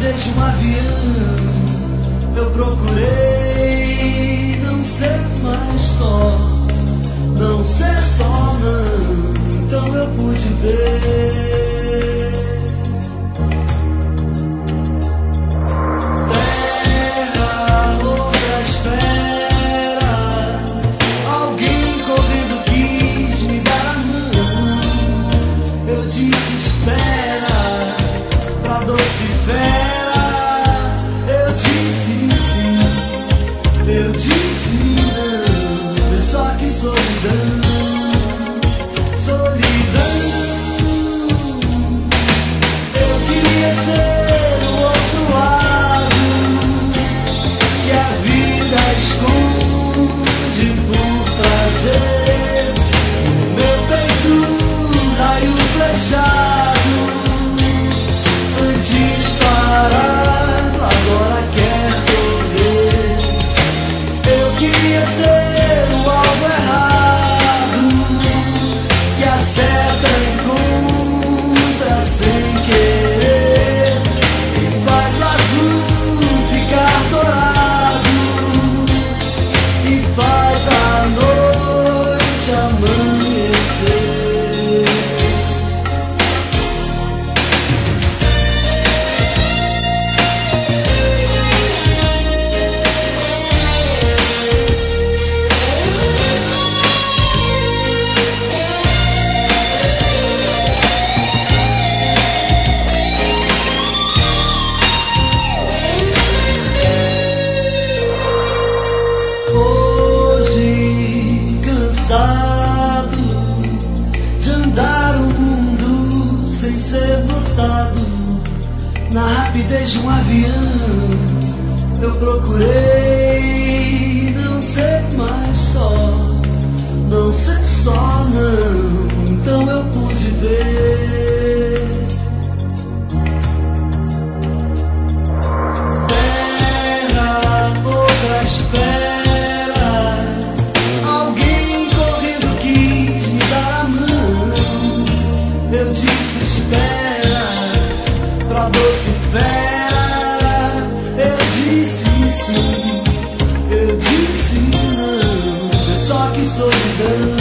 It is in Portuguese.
rapidez de um avião eu procurei não ser mais só, não ser só não, então eu pude ver terra, outra esfera, alguém correndo quis me dar a mão, eu disse espera, pra doce fera, eu disse sim, eu disse não, é só que solidão, solidão. Eu queria ser o outro lado que a vida esconde por prazer. Meu peito, raio flechado, antes parado, agora quer correr. Eu queria ser o alvo errado que a seta encontra sem querer e faz o azul ficar dourado e faz a noite amanhecer. Hoje, cansado de andar o mundo sem ser notado, na rapidez de um avião eu procurei não ser mais só, não ser só não, então eu pude ver terra, outra esfera, alguém correndo quis me dar a mão, eu disse espera, pra doce fera, eu disse sim, eu disse não, é só que solidão.